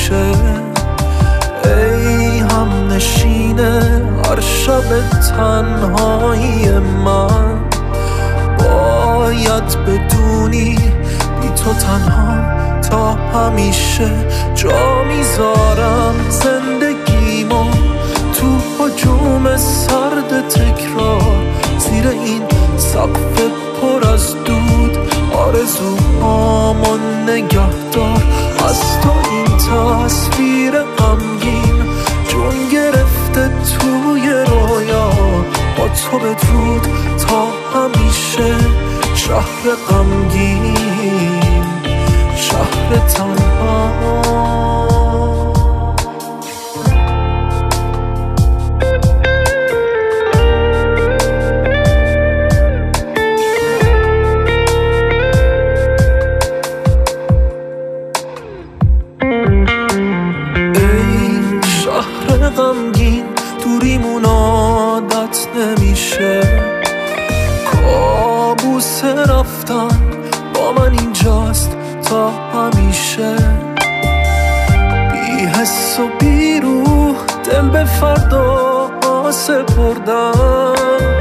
میشه. ای هم نشینه هر شب تنهایی من، باید بدونی بی تو تنهام تا همیشه. جا میذارم زندگیمو تو هجوم سرد تکرار، زیر این سقف پر از دود آرزوهامو نگه دار. از تو این تصویر غمگین جون گرفته توی رویا، با تو بدرود تا همیشه. شهر غمگین، شهر تنها. غمگین دوریمون عادت نمیشه، کابوس رفتن با من اینجاست تا همیشه. بی حس و بی روح دل به فردا سپردم،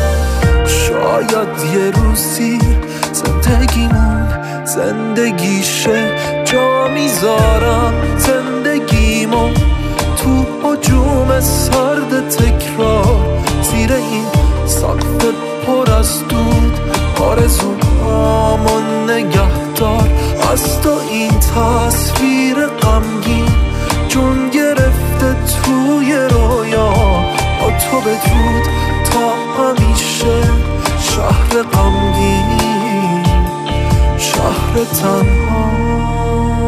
شاید یه روزی زندگیمون زندگیشه. جا میذارم زندگیمو تو هجوم سرد تکرار، زیر این سقف پر از دود آرزوهامو نگه دار. از تو این تصویر غمگین جون گرفته توی رویا، با تو بدرود تا همیشه. شهر غمگین، شهر تنها.